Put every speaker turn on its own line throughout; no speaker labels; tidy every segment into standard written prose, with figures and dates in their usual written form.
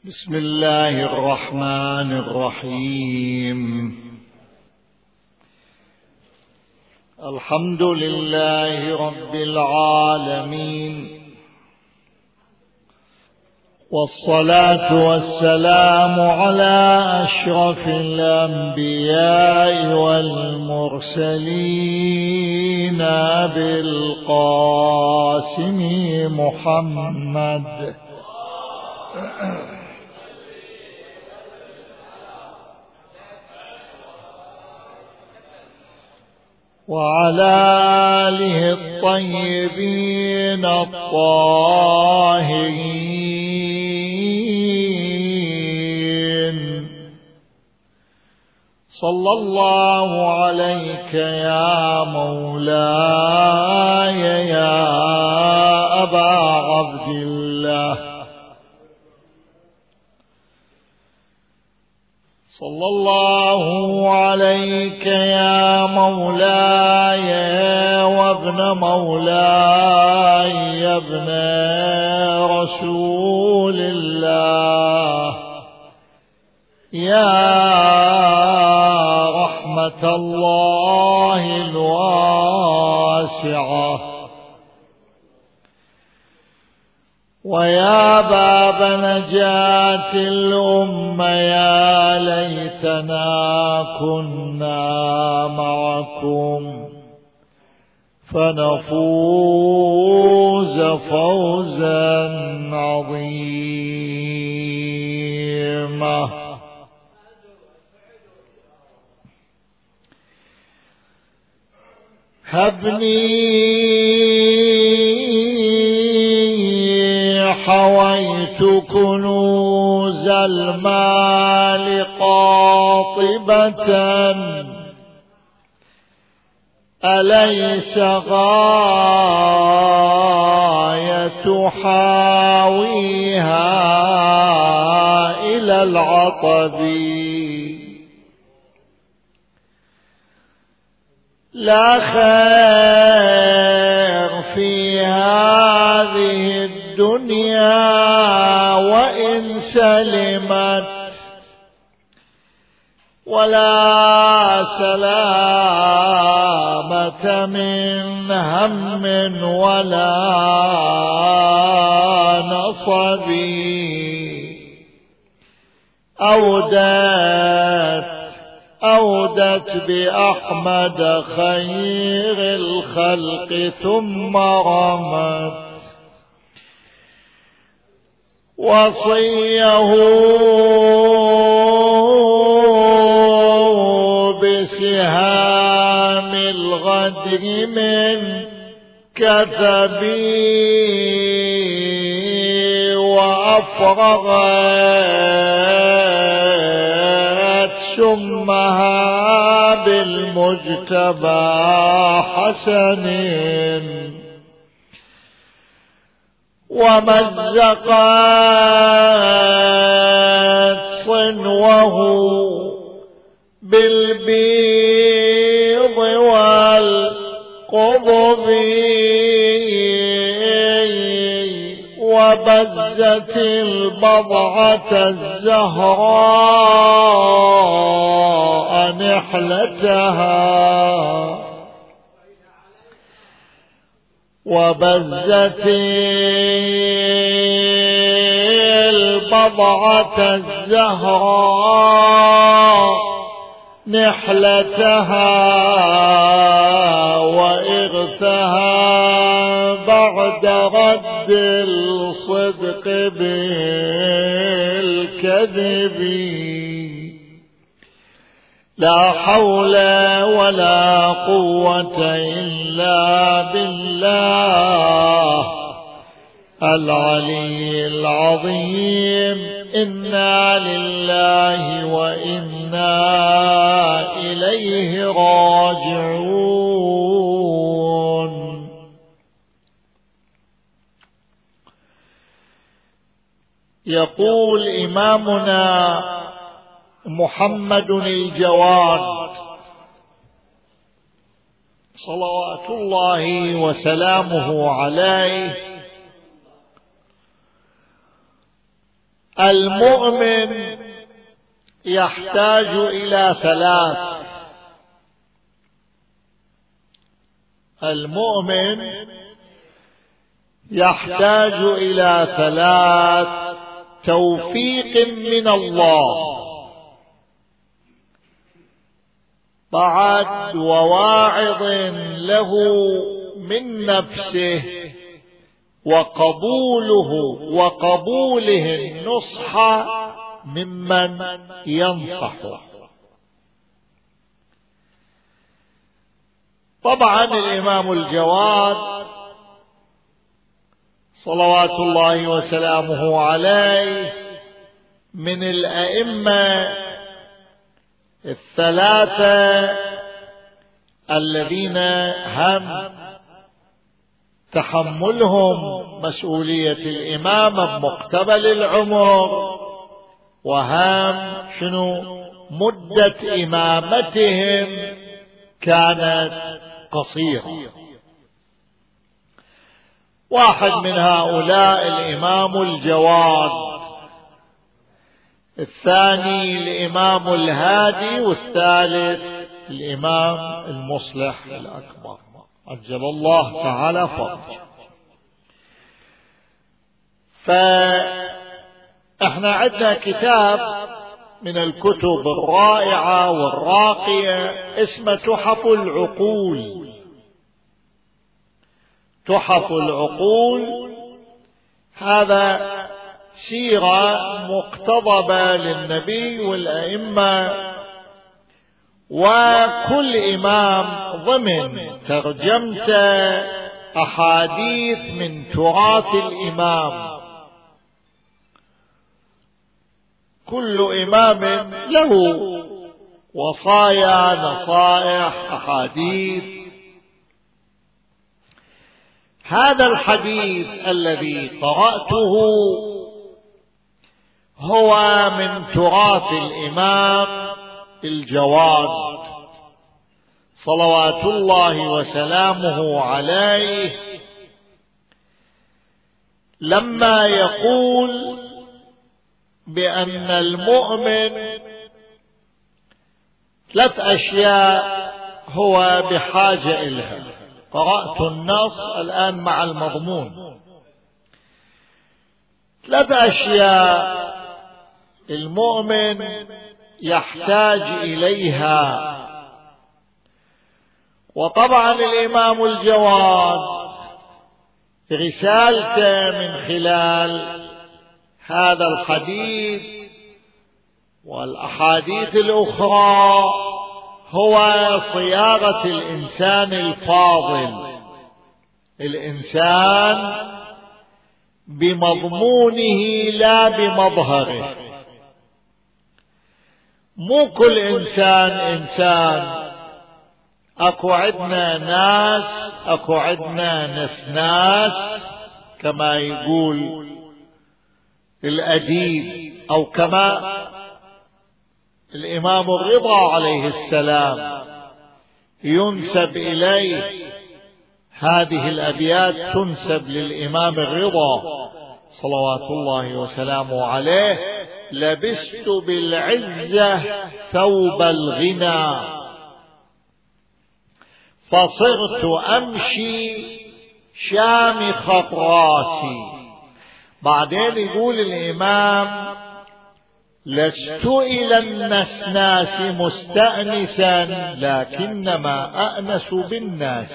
بسم الله الرحمن الرحيم. الحمد لله رب العالمين، والصلاة والسلام على أشرف الأنبياء والمرسلين أبي القاسم محمد وعلى آله الطيبين الطاهرين. صلى الله عليك يا مولاي يا أبا عبد الله، صلى الله عليك يا مولاي وابن مولاي يا ابن رسول الله، يا رحمة الله الواسعة، ويا باب نجاة الأمة، يا ليتنا كنا معكم فنفوز فوزا عظيما. هبني حويت كنوز المال قاطبة، أليس غاية حاويها إلى العطب؟ لا خير في هذه الدنيا وإن سلمت، ولا سلامة من هم ولا نصب. أودت بأحمد خير الخلق ثم رمت وصيه بسهام الغدر من كثبي، وأفرغت شمها بالمجتبى حسن، ومزقت صنوه بالبيض والقضب، وبزت البضعة الزهراء نحلتها، وبزت البضعة الزهراء نحلتها، وإغثها بعد رد الصدق بالكذب. لا حول ولا قوة إلا بالله العلي العظيم. إنا لله وإنا إليه راجعون. يقول إمامنا محمد الجواد صلوات الله وسلامه عليه: المؤمن يحتاج إلى ثلاث. المؤمن يحتاج إلى ثلاث: توفيق من الله، بعد وواعظ له من نفسه، وقبوله النصح ممن ينصحه. طبعا الإمام الجواد صلوات الله وسلامه عليه من الأئمة الثلاثة الذين هم تحملهم مسؤولية الإمامة بمقتبل العمر، وهم مدة إمامتهم كانت قصيرة. واحد من هؤلاء الإمام الجواد، الثاني الإمام الهادي، والثالث الإمام المصلح الأكبر عجل الله تعالى فرجه. فإحنا عندنا كتاب من الكتب الرائعة والراقية اسمه تحف العقول. تحف العقول هذا سيرة مقتضبة للنبي والأئمة، وكل إمام ضمن ترجمته أحاديث من تراث الإمام. كل إمام له وصايا، نصائح، أحاديث. هذا الحديث الذي قرأته هو من تراث الإمام الجواد صلوات الله وسلامه عليه، لما يقول بأن المؤمن 3 أشياء هو بحاجة إليها. قرأت النص الآن مع المضمون. 3 أشياء المؤمن يحتاج إليها. وطبعا الإمام الجواد رسالته من خلال هذا الحديث والأحاديث الأخرى هو صياغة الإنسان الفاضل، الإنسان بمضمونه لا بمظهره. مو كل إنسان. أكو عندنا ناس، أكو عندنا ناس كما يقول الأديب، أو كما الإمام الرضا عليه السلام ينسب إليه. هذه الأبيات تنسب للإمام الرضا صلوات الله وسلامه عليه: لبست بالعزة ثوب الغنى فصرت أمشي شامخ راسي. بعدين يقول الإمام: لست إلى النسناس مستأنسا لكنما أأنس بالناس.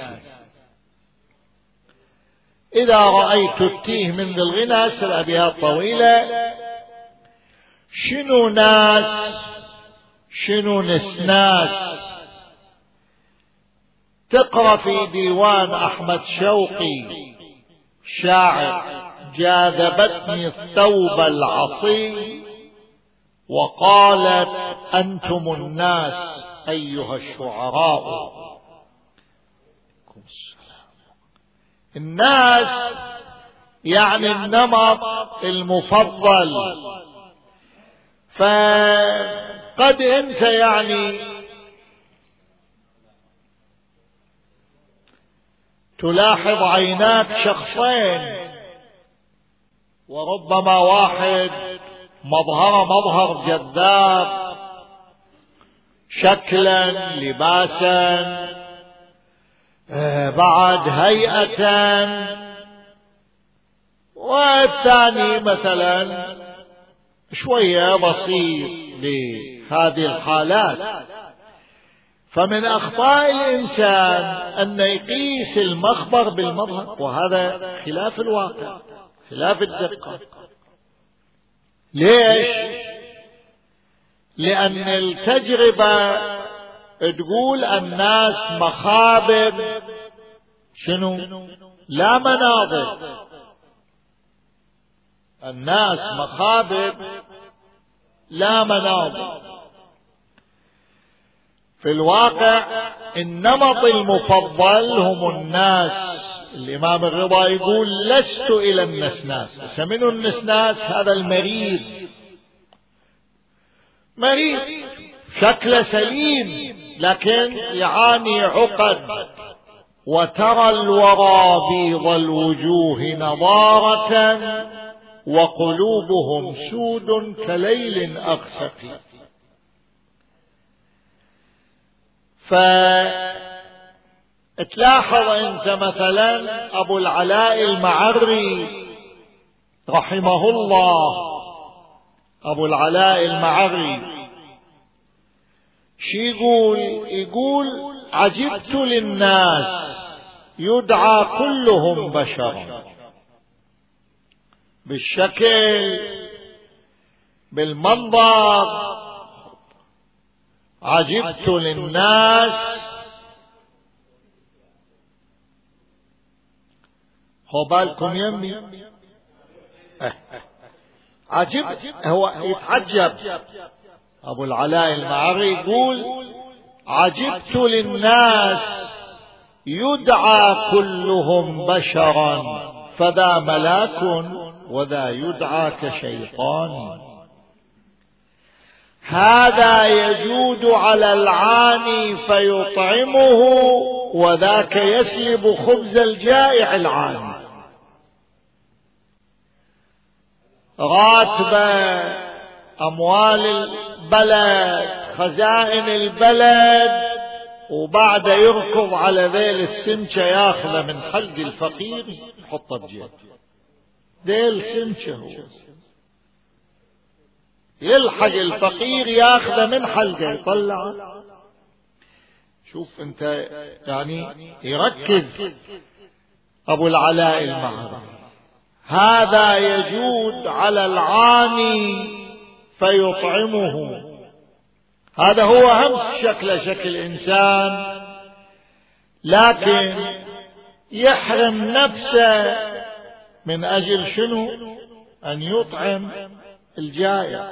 إذا رأيت التيه من ذي الغنى، الأبيات طويلة، شنو ناس شنو نسناس؟ تقرأ في ديوان أحمد شوقي شاعر: جاذبتني الثوب العصي وقالت أنتم الناس أيها الشعراء. الناس يعني النمط المفضل. فقد أنت يعني تلاحظ عيناك شخصين، وربما واحد مظهر جذاب، شكلا، لباسا، بعد هيئة. والثاني مثلا شوية بسيط لهذه الحالات. فمن أخطاء الإنسان أن يقيس المخبر بالمظهر، وهذا خلاف الواقع، خلاف الدقة. ليش؟ لأن التجربة تقول الناس مخابر، شنو؟ لا مناظر. الناس مخابر لا مناظر. في الواقع النمط المفضل هم الناس. الإمام الرضا يقول لست إلى النسناس. فمن النسناس هذا المريض، مريض شكله سليم لكن يعاني عقد. وترى الورى بيض الوجوه نضارة وقلوبهم سود كليل أغسق. فتلاحظ أنت مثلا أبو العلاء المعري رحمه الله، أبو العلاء المعري شي يقول عجبت للناس يدعى كلهم بشر، بالشكل بالمنظر. عجبت للناس، هو بالكم يمي عجبت، هو يتعجب. أبو العلاء المعري يقول عجبت للناس يدعى كلهم بشرا فذا ملاك وذا يدعى كشيطان. هذا يجود على العاني فيطعمه وذاك يسلب خبز الجائع العاني. راتبة أموال البلد، خزائن البلد، وبعد يركض على ذيل السمكة ياخذ من حلق الفقير يحطه بجيبه. ذيل سمكة هو يلحق الفقير ياخذ من حلقه يطلعه. شوف انت يعني يركز أبو العلاء المعري. هذا يجود على العاني فيطعمه. هذا هو همس شكل إنسان، لكن يحرم نفسه من أجل شنو؟ أن يطعم الجائع.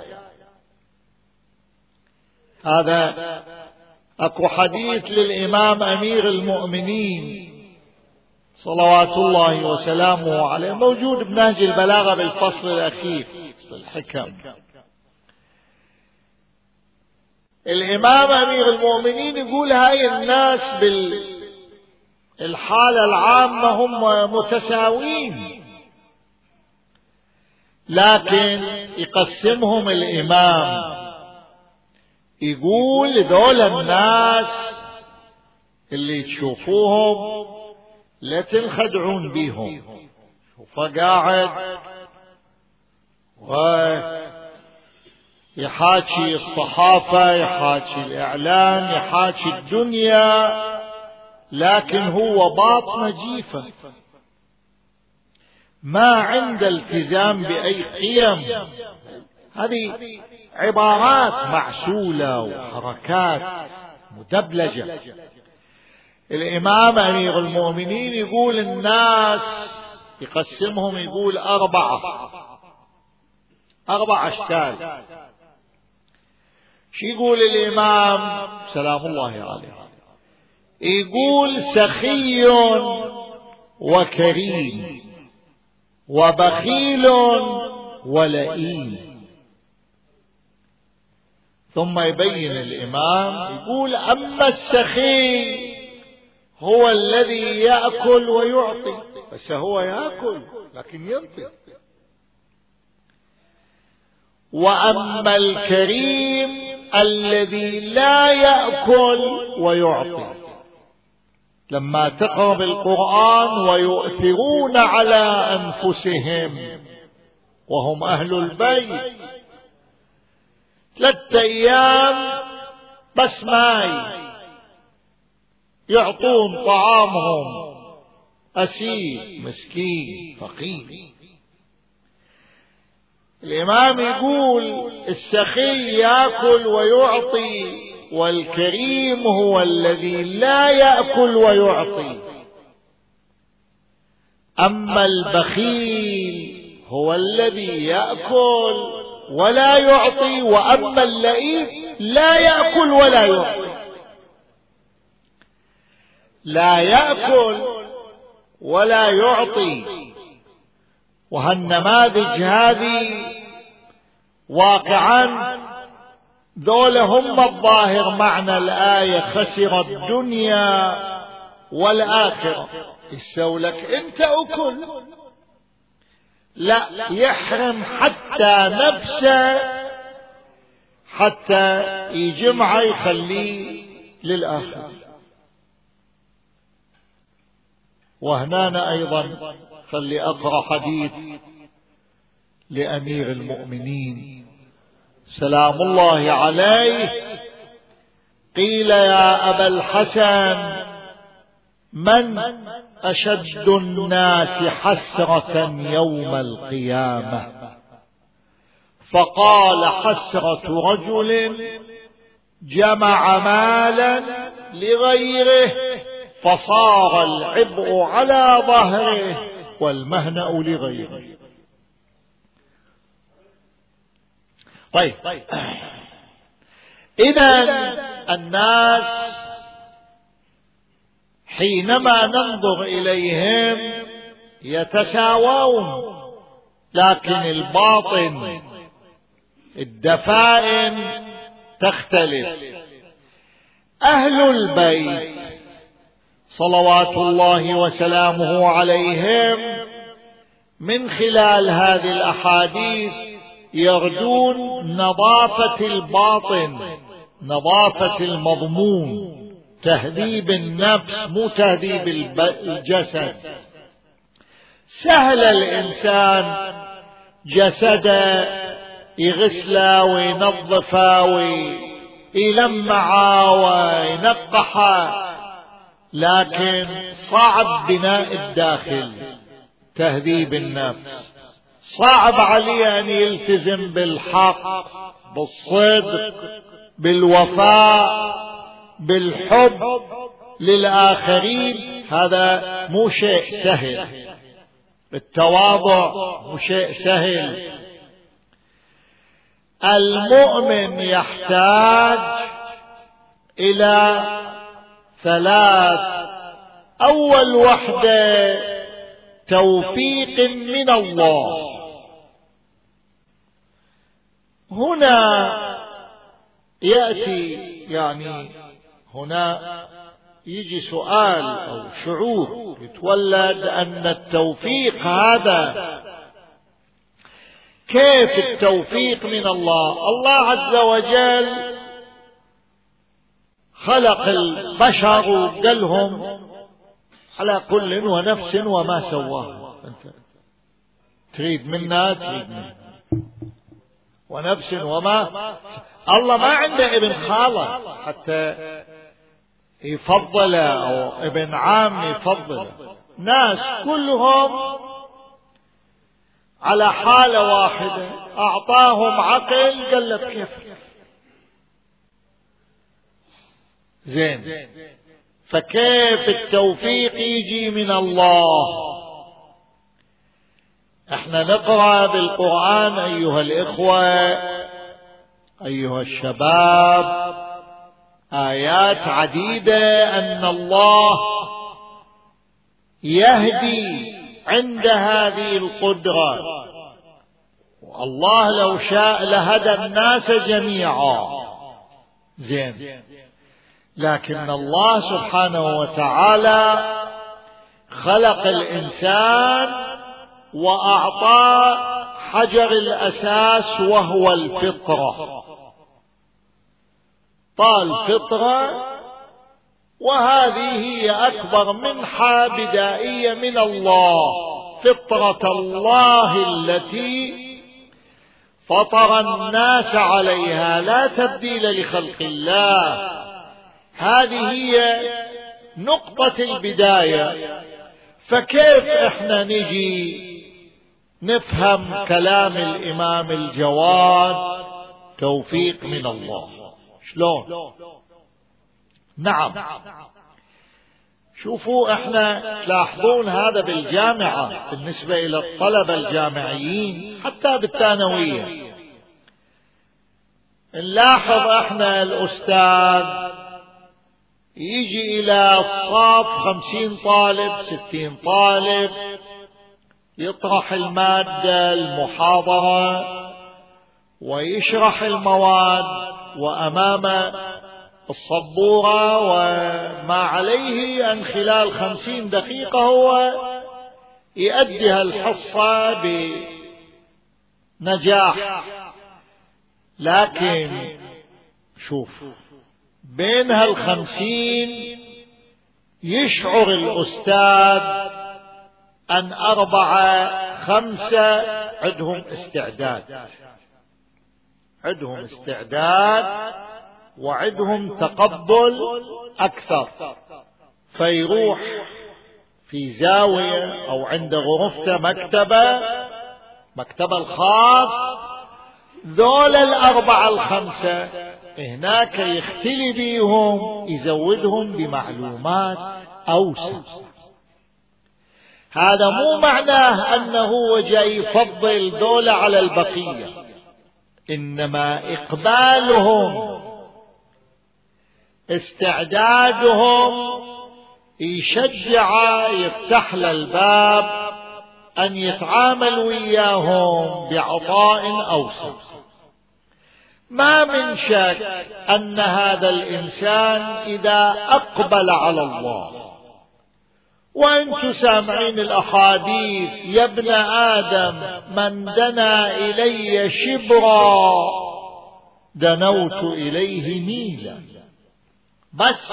هذا أكو حديث للإمام أمير المؤمنين صلوات الله وسلامه عليه، موجود بنهج البلاغة بالفصل الأخير الحكم. الإمام أمير المؤمنين يقول هاي الناس بالحالة العامة هم متساوين، لكن يقسمهم الإمام، يقول دول الناس اللي تشوفوهم لا تنخدعون بيهم. فقاعد ويحاكي الصحافة، يحاكي الإعلام، يحاكي الدنيا، لكن هو باطنه جيفة، ما عنده التزام بأي قيم. هذه عبارات معسولة وحركات مدبلجة. الإمام أمير المؤمنين يقول الناس يقسمهم، يقول أربع أشكال. شو يقول الإمام سلام الله عليه؟ يقول سخي وكريم وبخيل ولئيم. ثم يبين الإمام يقول أما السخي هو الذي يأكل ويعطي، بس هو يأكل لكن ينطي. وأما الكريم الذي لا يأكل ويعطي. لما تقرأ بالقرآن ويؤثرون على أنفسهم وهم أهل البيت 3 أيام بس ماي يعطون طعامهم، أسير مسكين فقير. الإمام يقول السخي يأكل ويعطي، والكريم هو الذي لا يأكل ويعطي. أما البخيل هو الذي يأكل ولا يعطي، وأما اللئيم لا يأكل ولا يعطي. لا يأكل ولا يعطي. وهالنماذج هذه واقعا دول هم الظاهر معنى الآية خسر الدنيا والآخرة. يسوي لك انت أكل، لا يحرم حتى نفسه حتى يجمع يخليه للآخر. وهنا أيضا خلي أقرأ حديث لأمير المؤمنين سلام الله عليه. قيل يا أبا الحسن من أشد الناس حسرة يوم القيامة؟ فقال حسرة رجل جمع مالا لغيره فصار العبء على ظهره والمهنأ لغيره. طيب، إذن الناس حينما ننظر إليهم يتساوون، لكن الباطن الدفائن تختلف. أهل البيت صلوات الله وسلامه عليهم من خلال هذه الأحاديث يرجون نظافة الباطن، نظافة المضمون، تهذيب النفس مو تهذيب الجسد. سهل الإنسان جسده يغسله وينظفه ويلمعه وينقحه، لكن صعب بناء الداخل، تهذيب النفس. صعب عليه أن يلتزم بالحق، بالصدق، بالوفاء، بالحب للآخرين. هذا مو شيء سهل. التواضع مو شيء سهل. المؤمن يحتاج إلى 3. أول وحدة توفيق من الله. هنا يأتي هنا يجي سؤال أو شعور يتولد أن التوفيق هذا كيف التوفيق من الله؟ الله عز وجل خلق البشر وقالهم على كل ونفس وما سواه. أنت تريد منا تريد منا ونفس وما. الله ما عنده ابن خالة حتى يفضله أو ابن عام يفضله. ناس كلهم على حالة واحدة، أعطاهم عقل قال لك كيف زين. فكيف التوفيق يجي من الله؟ احنا نقرأ بالقرآن أيها الإخوة أيها الشباب آيات عديدة أن الله يهدي عند هذه القدرة. والله لو شاء لهدى الناس جميعا زين، لكن الله سبحانه وتعالى خلق الإنسان وأعطاه حجر الأساس وهو الفطرة. الفطرة، وهذه هي أكبر منحة بدائية من الله، فطرة الله التي فطر الناس عليها، لا تبديل لخلق الله. هذه هي نقطة البداية. فكيف احنا نجي نفهم كلام الإمام الجواد توفيق من الله؟ شلون؟ نعم، شوفوا احنا تلاحظون هذا بالجامعة بالنسبة إلى الطلبة الجامعيين حتى بالثانوية. نلاحظ احنا الأستاذ يجي إلى الصف 50 طالب 60 طالب، يطرح المادة المحاضرة ويشرح المواد، وأمام السبورة وما عليه أن خلال 50 دقيقة هو يؤدي الحصة بنجاح. لكن شوف، بين هال50 يشعر الأستاذ أن 4 5 عندهم استعداد وعندهم تقبل أكثر، فيروح في زاوية أو عند غرفته مكتبة الخاص، ذول 4 5 هناك يختلي بيهم، يزودهم بمعلومات أوسع. هذا مو معناه أنه جاي يفضل ذول على البقية، إنما إقبالهم استعدادهم يشجع، يفتح له الباب أن يتعامل وياهم بعطاء أوسع. ما من شك أن هذا الإنسان إذا أقبل على الله، وأنتم سامعين الأحاديث: يا ابن آدم من دنا إلي شبرا دنوت إليه ميلا. بس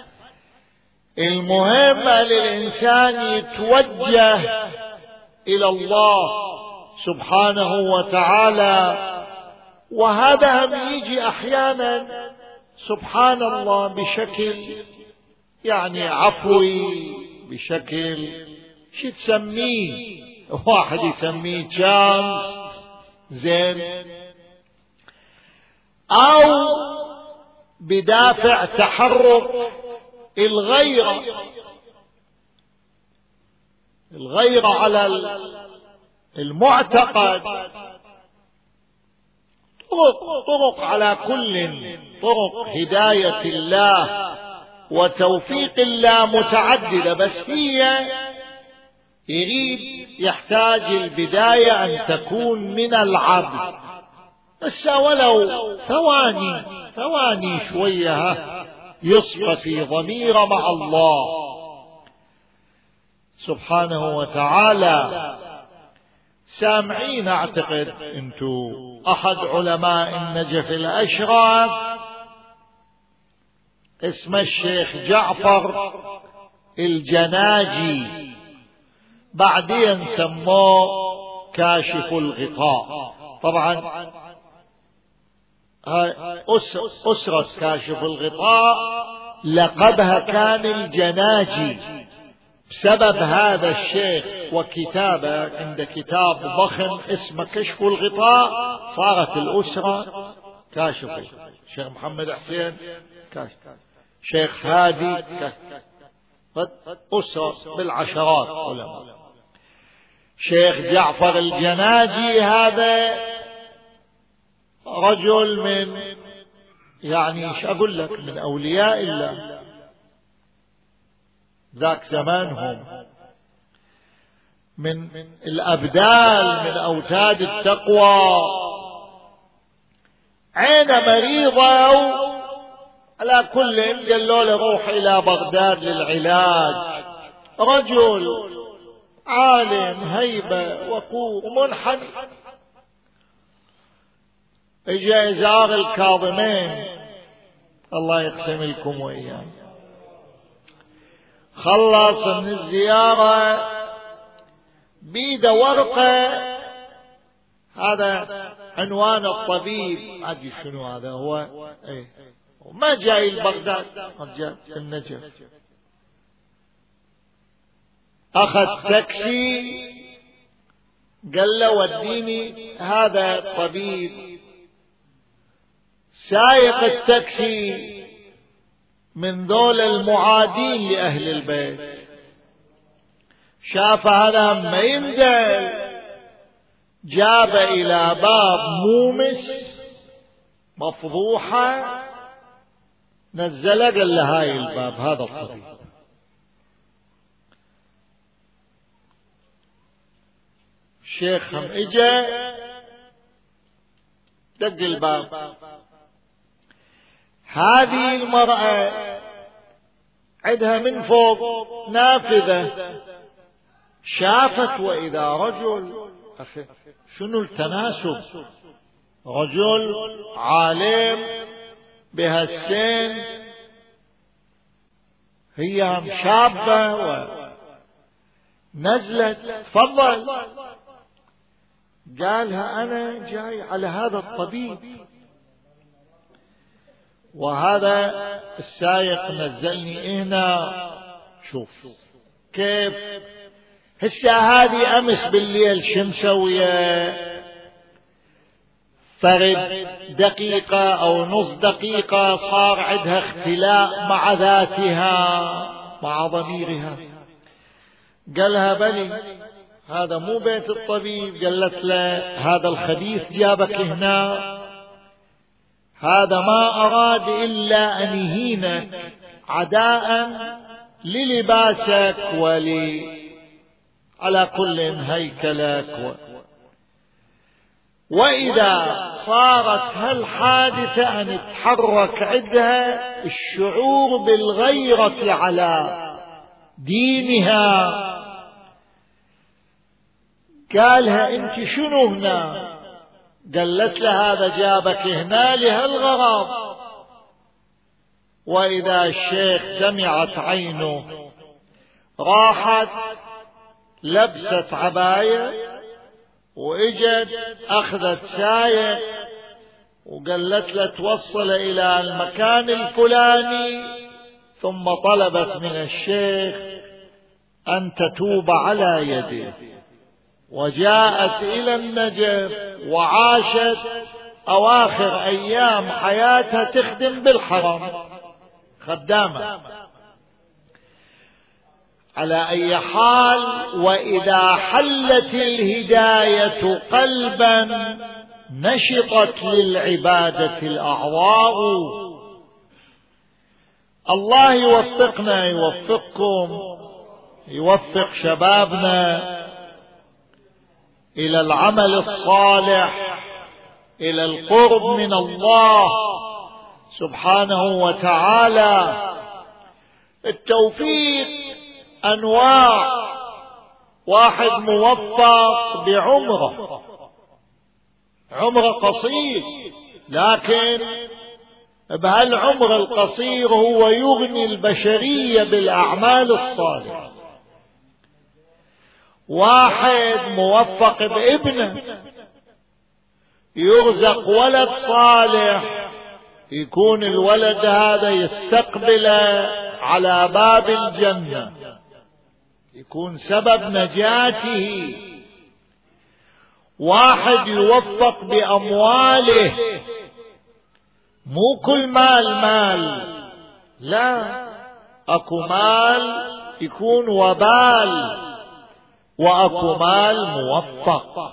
المهم للإنسان يتوجه إلى الله سبحانه وتعالى، وهذا هم يجي أحيانا سبحان الله بشكل يعني عفوي، بشكل شو تسميه، واحد يسميه تشانس زين، أو بدافع تحرك الغيرة على المعتقد. طرق على كل طرق هداية الله وتوفيق الله متعددة، بس هي يحتاج البداية أن تكون من العبد، بس ولو ثواني شوية يصفى في ضميره مع الله سبحانه وتعالى. سامعين أعتقد أنتو أحد علماء النجف الأشراف اسمه الشيخ جعفر الجناجي، بعدين سموه كاشف الغطاء. طبعا أسرة كاشف الغطاء لقبها كان الجناجي بسبب هذا الشيخ وكتابه. عند كتاب ضخم اسمه كشف الغطاء، صارت الأسرة كاشف. شيخ محمد حسين كاشف، شيخ هادي أسرة بالعشرات علماء. شيخ جعفر الجناجي هذا رجل من يعني ايش اقول لك من اولياء الله ذاك زمانهم، من الابدال، من اوتاد التقوى. عينه مريضة على كل قالوا له روح الى بغداد للعلاج. رجل عالم هيبة وقوة منحني، اجا ازار الكاظمين، الله يقسم لكم وإياه، خلص من الزيارة بيده ورقة، هذا عنوان الطبيب، أدري شنو هذا هو، ما جاي لبغداد، جاء في النجف، أخذ تاكسي، قال له وديني هذا الطبيب. سايق التاكسي من ذول المعادين لأهل البيت، شاف هذا ما يمدل، جاب إلى باب مومس مفضوحة، نزله قال له هاي الباب، هذا الطبيب. الشيخ هم اجا دق الباب، هذه المرأة عندها من فوق نافذة، شافت وإذا رجل، أخي شنو التناسب، رجل عالم بهالسن، هي هم شابة، ونزلت تفضل، قالها أنا جاي على هذا الطبيب، وهذا السايق نزلني هنا، شوف كيف هسه هذه أمس بالليل شمسوية، فرد دقيقة أو نص دقيقة صار عندها اختلاء مع ذاتها مع ضميرها، قالها بلي هذا مو بيت الطبيب، قالت له هذا الخبيث جابك هنا، هذا ما أراد إلا أن يهينك عداء للباسك على كل هيكلك، وإذا صارت هالحادثة أن يتحرك عندها الشعور بالغيرة على دينها، قالها أنت شنو هنا؟ قالت له هذا جابك هنا لهالغرض. وإذا الشيخ دمعت عينه، راحت لبست عباية وإجت أخذت سايق وقالت له توصل إلى المكان الفلاني، ثم طلبت من الشيخ أن تتوب على يده، وجاءت إلى النجف وعاشت أواخر أيام حياتها تخدم بالحرم، خدامة. على أي حال، وإذا حلت الهداية قلبا نشطت للعبادة الأعضاء. الله يوفقنا، يوفقكم، يوفق شبابنا إلى العمل الصالح، إلى القرب من الله سبحانه وتعالى. التوفيق أنواع، واحد موفق بعمره، عمره قصير، لكن بهالعمر القصير هو يغني البشرية بالأعمال الصالحة. واحد موفق بابنه، يرزق ولد صالح، يكون الولد هذا يستقبل على باب الجنة، يكون سبب نجاته. واحد يوفق بأمواله، مو كل مال، لا، أكو مال يكون وبال، وأكو مال موفق.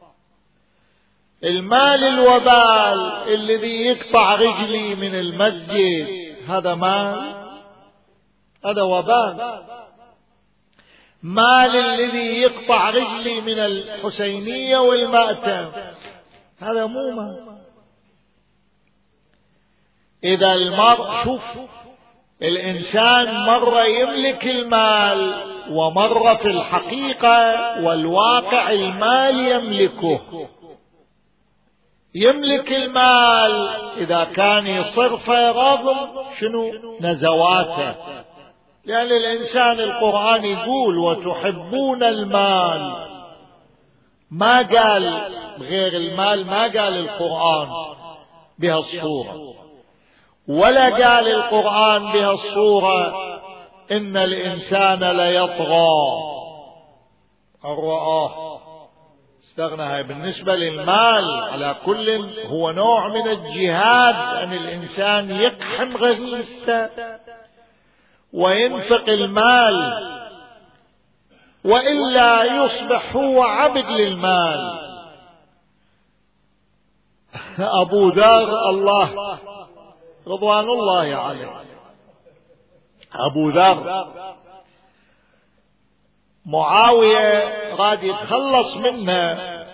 المال الوبال الذي يقطع رجلي من المسجد، هذا مال، هذا وبال. مال الذي يقطع رجلي من الحسينية والمأتم، هذا مو مال. إذا المرء، شوف، الإنسان مرة يملك المال، ومرة في الحقيقة والواقع المال يملكه. يملك المال إذا كان يصرفه رغم شنو نزواته، لأن الإنسان القرآن يقول وتحبون المال، ما قال غير المال، ما قال القرآن بهالصورة، ولا قال القرآن بهالصورة إن الإنسان ليطغى أن رآه استغنى. هاي بالنسبة للمال على كل هو نوع من الجهاد، أن الإنسان يقحم غريزته وينفق المال، وإلا يصبح هو عبد للمال. أبو ذر الله رضوان الله عليه، أبو ذر معاوية راد يتخلص منه،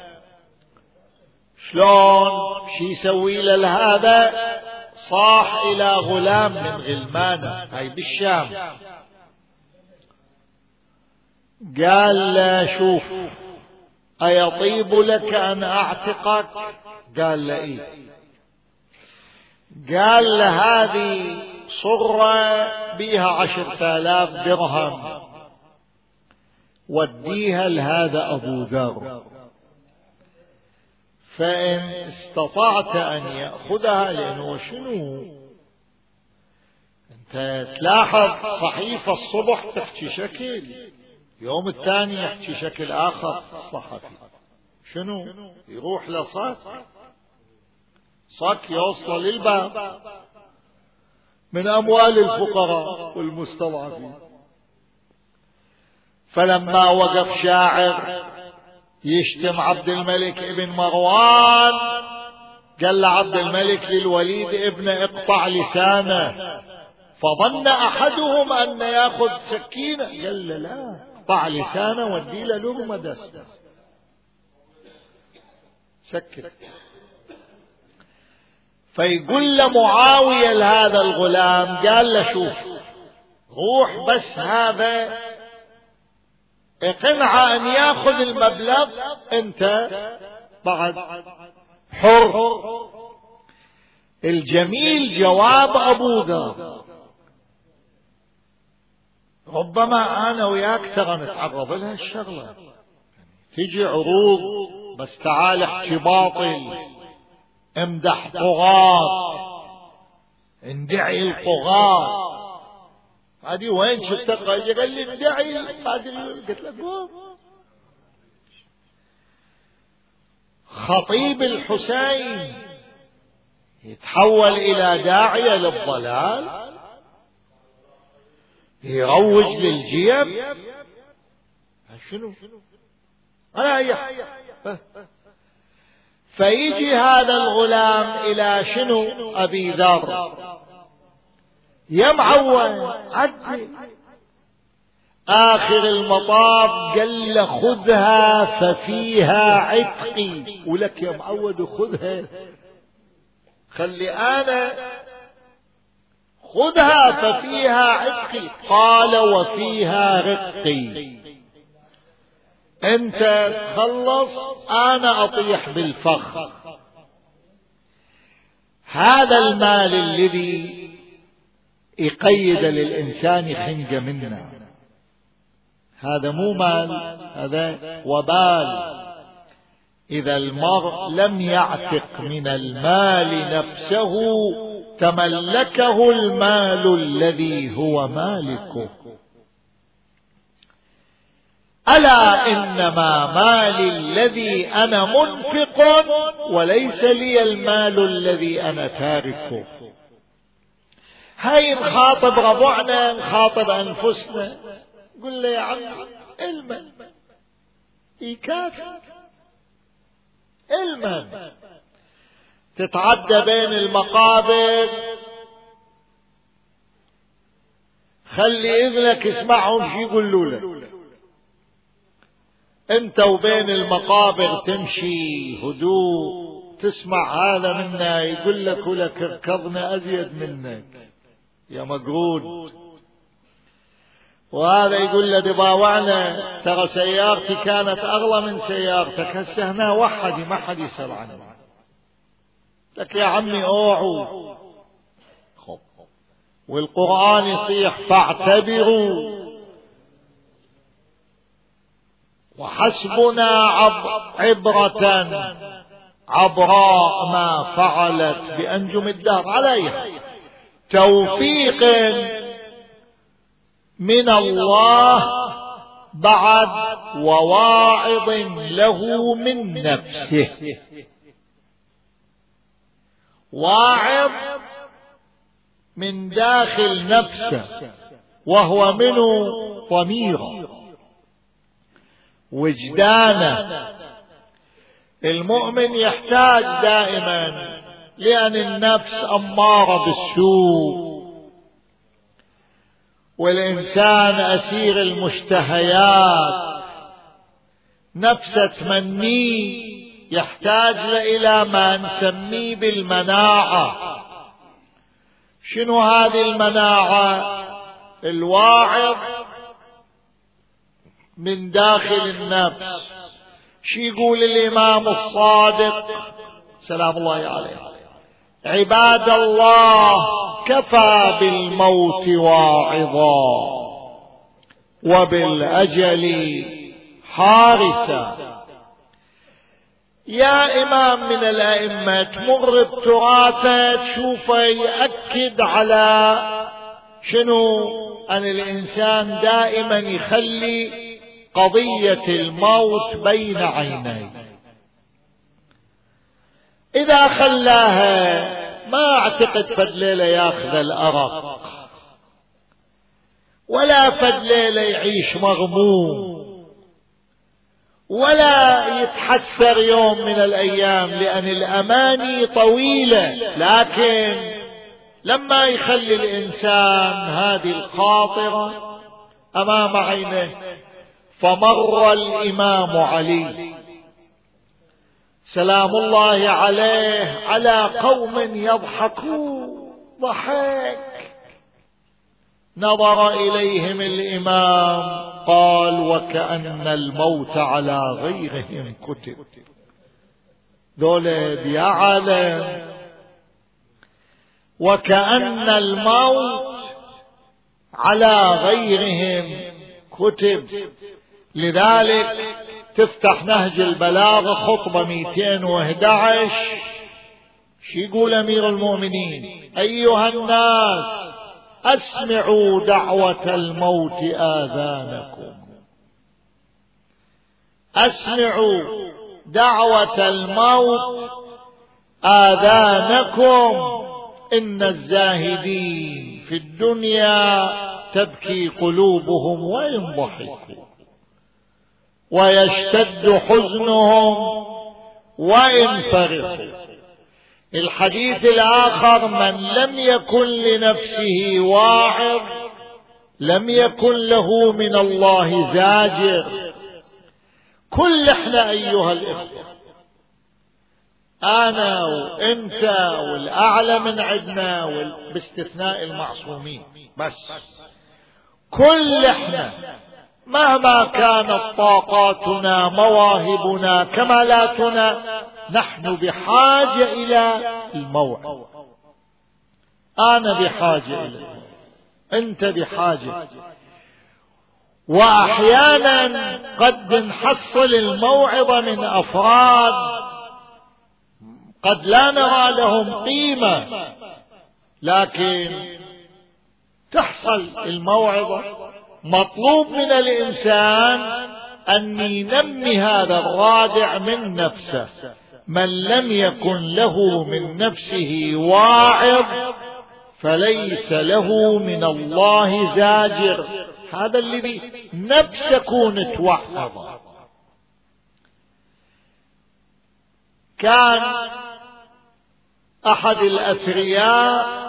شلون شي يسوي له هذا؟ صاح إلى غلام من غلمانه هاي بالشام، قال له شوف أيطيب لك أن أعتقك؟ قال له إيه. قال له هذه صرة بيها 10,000 درهم وديها لهذا أبو ذر، فإن استطعت أن يأخذها، لأنه شنو أنت تلاحظ صحيفة الصبح تحكي شكل، يوم الثاني يحكي شكل آخر. الصحفي شنو يروح صك يوصل للباب من أموال الفقراء والمستضعفين. فلما وقف شاعر يشتم عبد الملك ابن مروان، قال لعبد الملك للوليد ابن اقطع لسانه، فظن أحدهم أن يأخذ سكينة، قال له لا، اقطع لسانه ودي له لقمة دس سكت. فيقول له معاوية لهذا الغلام، قال له شوف روح بس هذا اقنع أن يأخذ المبلغ، أنت بعد حر. الجميل جواب أبو ذر، ربما أنا وياك ترى نتعرض لها الشغلة، تجي عروض بس تعال احكي باطل، امدح طغاة، اندعي الطغاة. هذه وين شفت قال لي اندعي، قلت لك خطيب الحسين يتحول إلى داعية للضلال، يروج للجيب، شنو أنا يحيى. فيجي هذا الغلام إلى شنو أبي ذر، يا معود عدي، آخر المطاف قال له خذها ففيها عتقي، ولك يا معود خذها، خلي أنا خذها ففيها عتقي. قال وفيها رقي، أنت تخلص أنا أطيح بالفخ. هذا المال الذي يقيد للإنسان خنجة منا، هذا مو مال، هذا وبال. إذا المرء لم يعتق من المال نفسه تملكه المال الذي هو مالكه. ألا إنما مالي الذي أنا منفق، وليس لي المال الذي أنا تاركه. هاي نخاطب ربعنا، نخاطب أنفسنا، قل له يا عمي المن يكافي، المن تتعدى بين المقابر، خلي إذنك اسمعهم شي يقولوا لك، انت وبين المقابر تمشي هدوء، تسمع هذا منا يقول لك ولك ركضنا أزيد منك يا مقرود، وهذا يقول له دباوعنا ترى سيارتي كانت أغلى من سيارتك، هسه هنا وحدي ما حد يسأل عنه. لك يا عمي اوعوا. والقرآن يصيح فاعتبروا وحسبنا عبرة عبراء ما فعلت بأنجم الدهر عليها توفيق من الله بعد وواعظ له من نفسه. واعظ من داخل نفسه وهو منه ضميره وجدانه. المؤمن يحتاج دائما، لأن النفس أمارة بالسوء والإنسان أسير المشتهيات، نفسه تمنيه، يحتاج إلى ما نسميه بالمناعة. شنو هذه المناعة؟ الواعظ من داخل النفس. شي يقول الإمام الصادق سلام الله عليه: عباد الله كفى بالموت واعظا وبالأجل حارسا. يا إمام من الأئمة تمر بتراثه تشوفه يأكد على شنو؟ أن الإنسان دائما يخلي قضية الموت بين عينيه. إذا خلاها ما أعتقد فد ليلة ياخذ الأرق، ولا فد ليلة يعيش مغموم، ولا يتحسر يوم من الأيام، لأن الأماني طويلة. لكن لما يخلي الإنسان هذه الخاطرة أمام عينه. فمر الإمام علي سلام الله عليه على قوم يضحكون ضحك، نظر إليهم الإمام قال: وكأن الموت على غيرهم كتب. ذولد يا عالم، وكأن الموت على غيرهم كتب. لذلك تفتح نهج البلاغة خطبة 211، شي يقول أمير المؤمنين: أيها الناس أسمعوا دعوة الموت آذانكم، أسمعوا دعوة الموت آذانكم، إن الزاهدين في الدنيا تبكي قلوبهم وإن ضحكوا، ويشتد حزنهم وإن فرحوا. الحديث الآخر: من لم يكن لنفسه واعظ لم يكن له من الله زاجر. كل احنا أيها الإخوة، أنا وإنت والأعلى من عندنا باستثناء المعصومين، بس كل احنا مهما كانت طاقاتنا مواهبنا كمالاتنا نحن بحاجة إلى الموعظ. أنا بحاجة إليه، أنت بحاجة. وأحيانا قد نحصل الموعظة من أفراد قد لا نرى لهم قيمة، لكن تحصل الموعظة. مطلوب من الإنسان أن ينمي هذا الرادع من نفسه. من لم يكن له من نفسه واعظ فليس له من الله زاجر. هذا اللي نفسه كون توعظ. كان أحد الأثرياء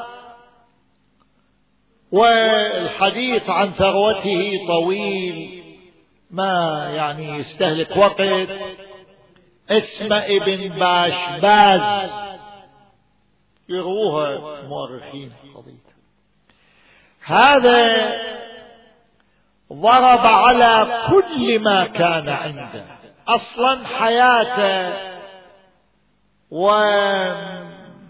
والحديث عن ثروته طويل ما يعني يستهلك وقت، اسمه ابن باشباز، يروها مؤرخين قضيته. هذا ضرب على كل ما كان عنده. أصلا حياته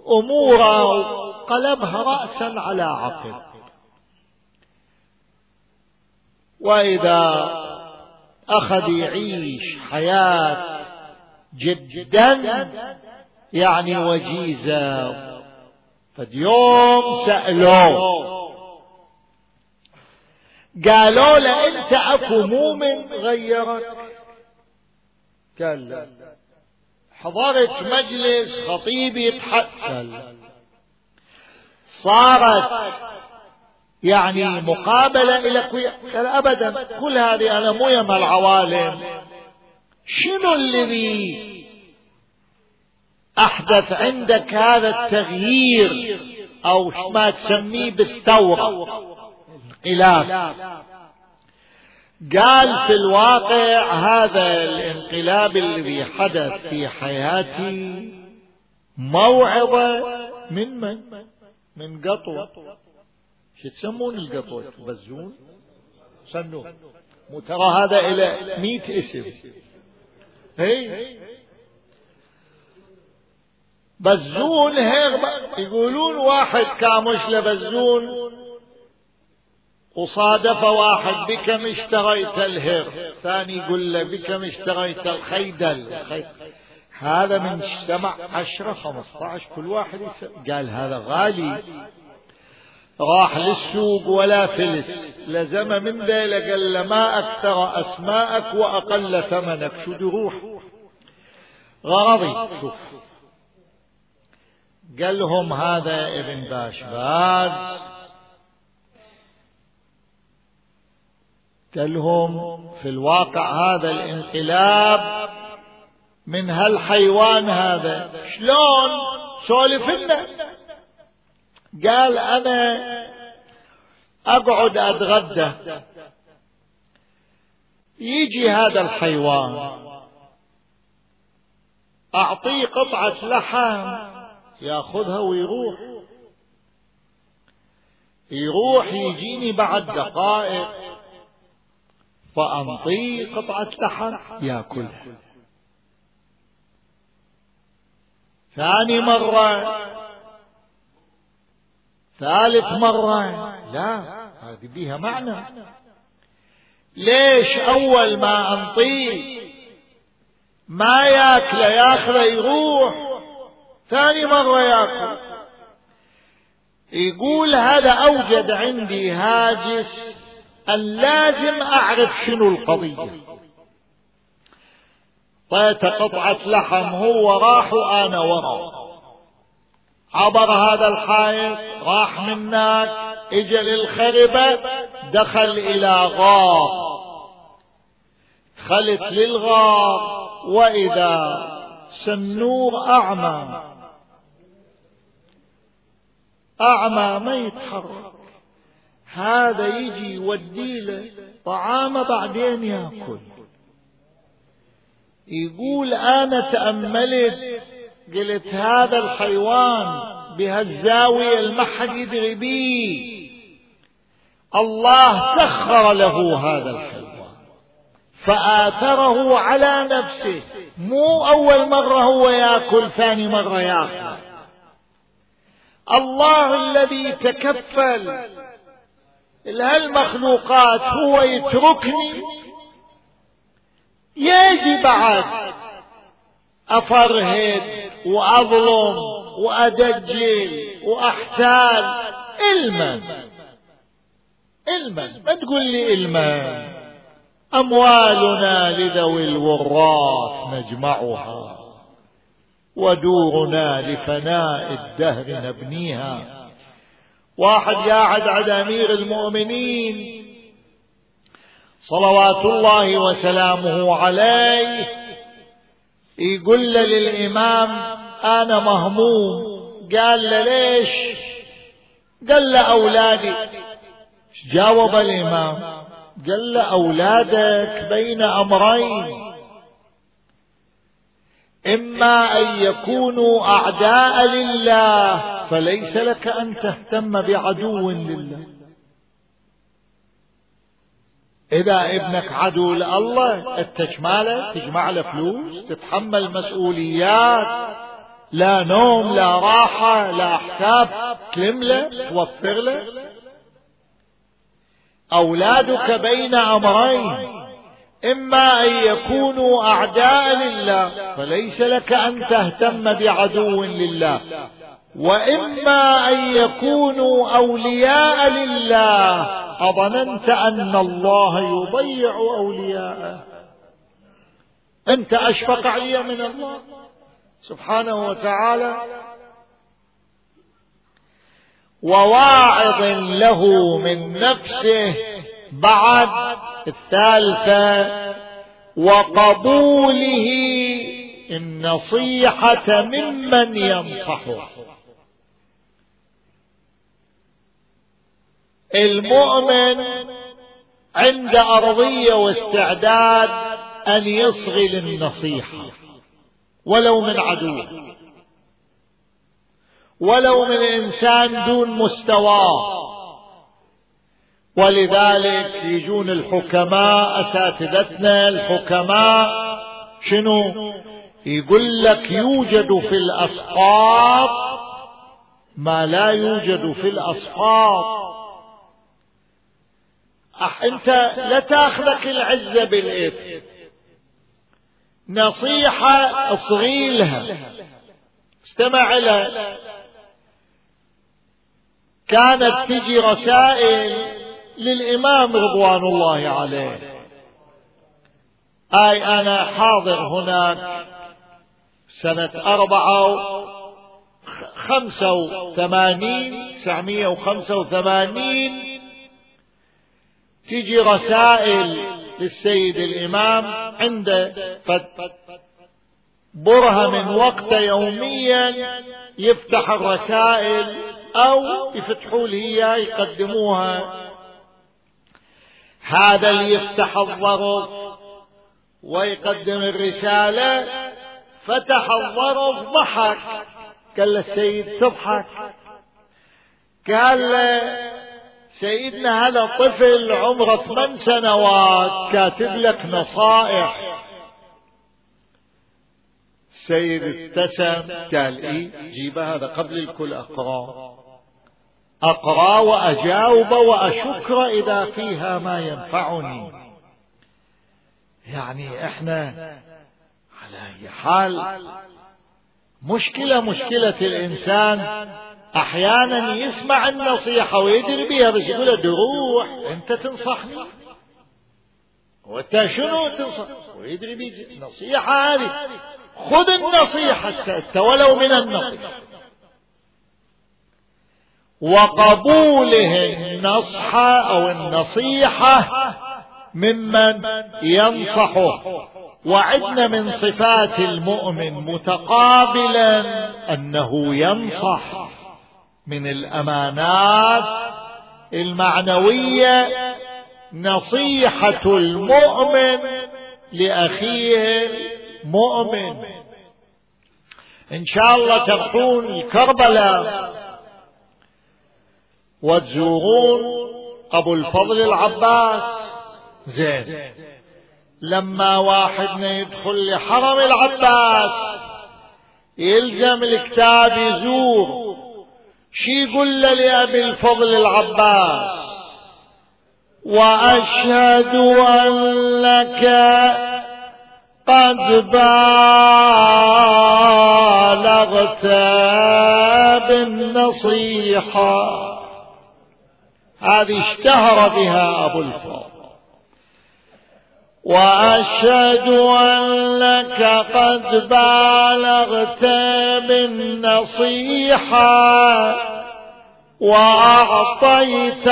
أموره قلبها رأسا على عقب. وإذا أخذ يعيش حياة جدا يعني وجيزة، فاليوم سألوه قالوا له أنت أكو مؤمن غيرك؟ قال لا. حضرت مجلس خطيب يتحدث، صارت يعني مقابلة إلى قال أبدا، كل هذه أنا مو يم العوالم. شنو الذي أحدث عندك هذا التغيير أو ما تسميه بالثورة انقلاب؟ قال في الواقع هذا الانقلاب الذي حدث في حياتي موعظة من قطوة. شو تسمون القطوة؟ بزون سنو مو ترى هذا إلى 100 اسم. هي بزون يقولون واحد كامش لبزون وصادف واحد بكم اشتريت الهر، ثاني يقول له بكم اشتريت الخيدل. هذا من اجتمع 10 15 كل واحد قال هذا غالي، راح للسوق ولا فلس، لزم من ذلك قال له ما أكثر أسماءك وأقل ثمنك، شو دروح غرضي. شوف قال لهم هذا ابن باشباز، قال لهم في الواقع هذا الانقلاب من هالحيوان هذا. شلون؟ سولف لنا. قال أنا أقعد أتغدى، يجي هذا الحيوان أعطيه قطعة لحم يأخذها ويروح، يجيني بعد دقائق فأنطيه قطعة لحم يأكلها. ثاني مرة، ثالث مرة، لا هذه بيها معنى. ليش أول ما أنطيه ما ياكله يروح، ثاني مرة ياكل؟ يقول هذا أوجد عندي هاجس أن لازم أعرف شنو القضية. طيت قطعة لحم، هو راح وأنا وراه، عبر هذا الحائط، راح من هناك، اجى للخربة، دخل إلى غار، دخلت للغار وإذا سنور أعمى ما يتحرك. هذا يجي يوديله طعامه بعدين يأكل. يقول أنا تأملت، قلت هذا الحيوان بهالزاوية المحد يدري بيه، الله سخر له هذا الحيوان فآثره على نفسه. مو أول مرة هو يأكل، ثاني مرة يأكل. الله الذي تكفل لهالمخلوقات هو يتركني، يجي بعد أفرهد وأظلم وأدجل وأحتال. علما ما تقول لي علما. أموالنا لذوي الوراث نجمعها، ودورنا لفناء الدهر نبنيها. واحد قاعد عند أمير المؤمنين صلوات الله وسلامه عليه، يقول له للإمام أنا مهموم. قال له ليش؟ قال له أولادي. جاوب الإمام قال له أولادك بين أمرين، إما أن يكونوا أعداء لله فليس لك أن تهتم بعدو لله. إذا ابنك عدو لله تجمع له فلوس، تتحمل مسؤوليات، لا نوم لا راحة لا حساب، تلمله توفر له. أولادك بين أمرين، إما أن يكونوا أعداء لله فليس لك أن تهتم بعدو لله، وإما أن يكونوا أولياء لله. أظننت أن الله يضيع أولياءه؟ أنت أشفق علي من الله سبحانه وتعالى. وواعظ له من نفسه بعد الثالثة، وقبوله النصيحة ممن ينصحه. المؤمن عند أرضية واستعداد أن يصغي للنصيحة ولو من عدو، ولو من إنسان دون مستواه. ولذلك يجون الحكماء، أساتذتنا الحكماء، شنو يقول لك؟ يوجد في الأسقاط ما لا يوجد في الأسقاط. أنت لا تأخذك العزة بالإثم، نصيحة اصغي لها، استمع لها. كانت تجي رسائل للإمام رضوان الله عليه، أنا حاضر هناك سنة 1985 تجي رسائل للسيد الإمام عنده، برهة من وقت يوميا يفتح الرسائل أو يفتحوا له إياه يقدموها. هذا اللي يفتح الظرف ويقدم الرسالة فتح الظرف ضحك، قال له السيد تضحك؟ قال له سيدنا هذا طفل عمره 8 سنوات كاتب لك نصائح. السيد ابتسم قال إيه جيب هذا قبل الكل أقرأ وأجاوب وأشكر إذا فيها ما ينفعني. يعني إحنا على أي حال مشكلة الإنسان أحيانا يسمع النصيحة ويدري بها، بس يقول له دروح أنت تنصحني وأنت شنو تنصح، ويدري بها النصيحة هذه. خذ النصيحة ولو من النصيحة. وقبوله النصح أو النصيحة ممن ينصحه. وعدنا من صفات المؤمن متقابلا أنه ينصح. من الأمانات المعنوية نصيحة المؤمن لأخيه مؤمن. إن شاء الله تروحون كربلاء وتزورون أبو الفضل العباس، زين، لما واحدنا يدخل لحرم العباس يلزم الكتاب يزور، شي يقول له لأبي الفضل العباس؟ وأشهد أن لك قد بالغت بالنصيحة. هذه اشتهر بها أبو الفضل. وأشهد أن لك قد بالغت بالنصيحة وأعطيت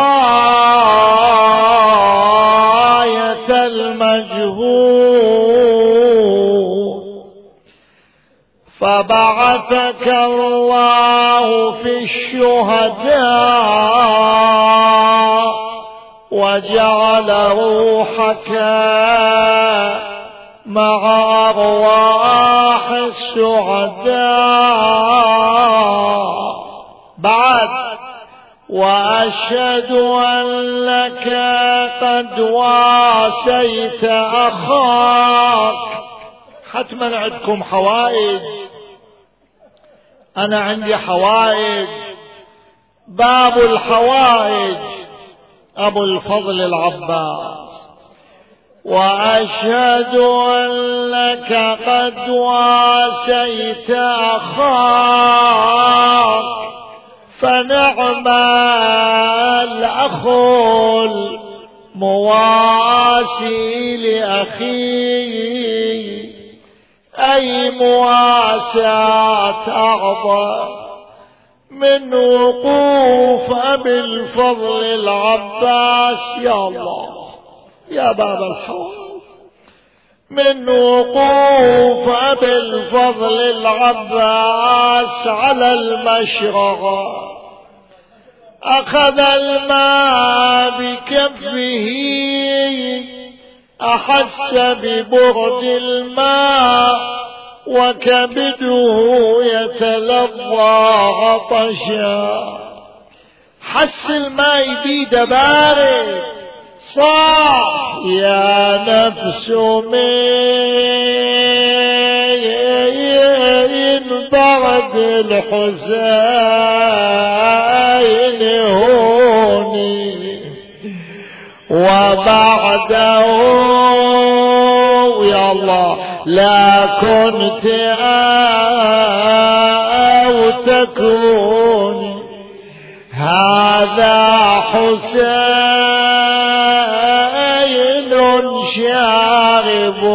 غاية المجهود، فبعثك الله في الشهداء وجعل روحك مع أرواح الشهداء. بعد وأشهد أن لك قد واسيت أخاك. حتما عندكم حوائج، أنا عندي حوائج. باب الحوائج أبو الفضل العباس: وأشهد أنك قد واسيت أخاك فنعم الأخ المواسي لأخيه، أي مواساة أعظم من وقوف أبي الفضل العباس. يا الله يا باب الحوائج، من وقوف أبي الفضل العباس على المشرقة، أخذ الماء بكفه، أحس ببرد الماء وكبده يتلظى عطشا، حس الماء بيد بارد، صاح: يا نفس من بعد الحزين هوني، وبعده يا الله لا كنت أو تكوني، هذا حسين شارب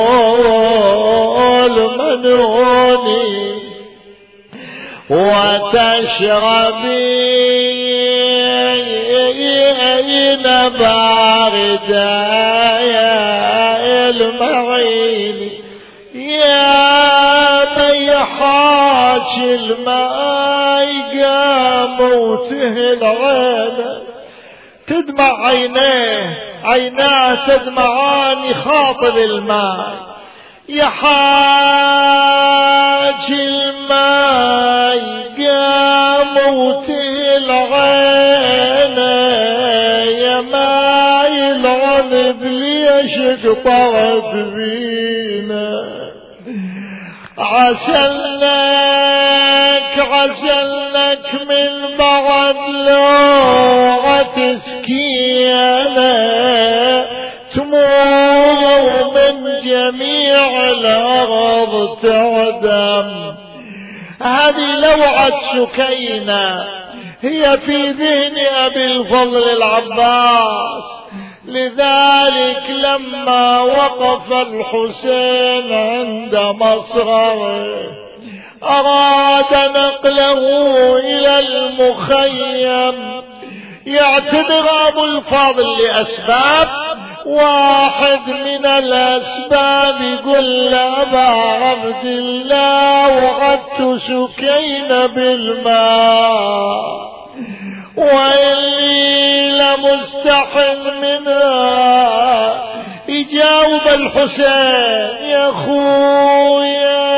المنون، وتشربين باردة المعين، يا بيحاج الماء قام وتهل عينه، تدمع عيناه تدمعان يخاطب الماء، يا حاج الماء قام وتهل عينه، يا ماء العذب ليش قطعت بينا، عسلك من بعد لوعة سكينة، تمور من جميع الأرض تعدم. هذه لوعة سكينة هي في ذهن أبي الفضل العباس، لذلك لما وقف الحسين عند مصرعه أراد نقله إلى المخيم، يعتذر أبو الفضل لأسباب، واحد من الأسباب يقول أبا عبد الله وعدت سكينة بالماء وإني لمستحن منها. يجاوب الحسين: يا خويا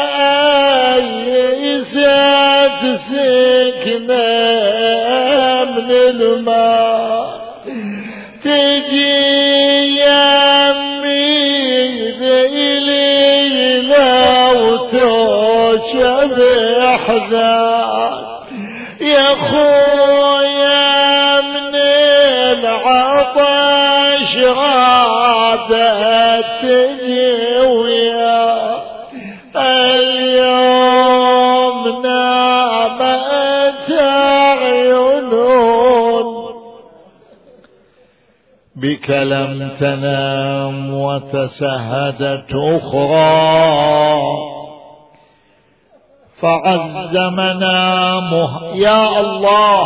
إذا تسكنا من الماء تجي يمي ذيلي لو توجب احزان، يا خويا من العطش غابت تجي ويا اليوم نامت عيونون، بك لم تنام وتسهدت أخرى فعز منامه. يا الله،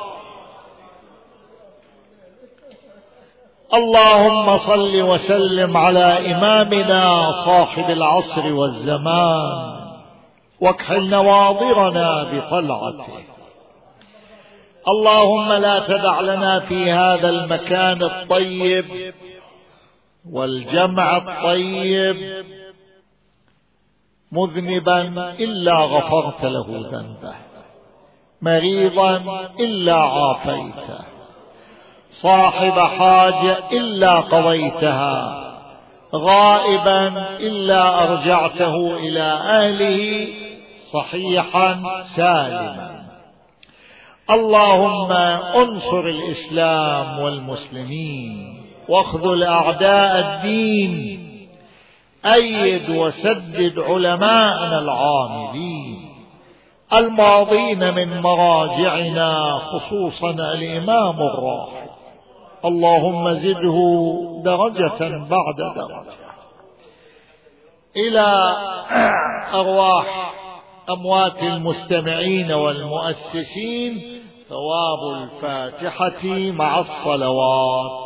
اللهم صل وسلم على إمامنا صاحب العصر والزمان، واكحل نواظرنا بطلعته. اللهم لا تدع لنا في هذا المكان الطيب والجمع الطيب مذنبا إلا غفرت له ذنبه، مريضا إلا عافيته، صاحب حاجة إلا قضيتها، غائبا إلا أرجعته إلى أهله صحيحا سالما. اللهم انصر الإسلام والمسلمين واخذل أعداء الدين، أيد وسدد علماءنا العاملين الماضين من مراجعنا، خصوصا الإمام الراحل، اللهم زده درجة بعد درجة. إلى أرواح أموات المستمعين والمؤسسين ثواب الفاتحة مع الصلوات.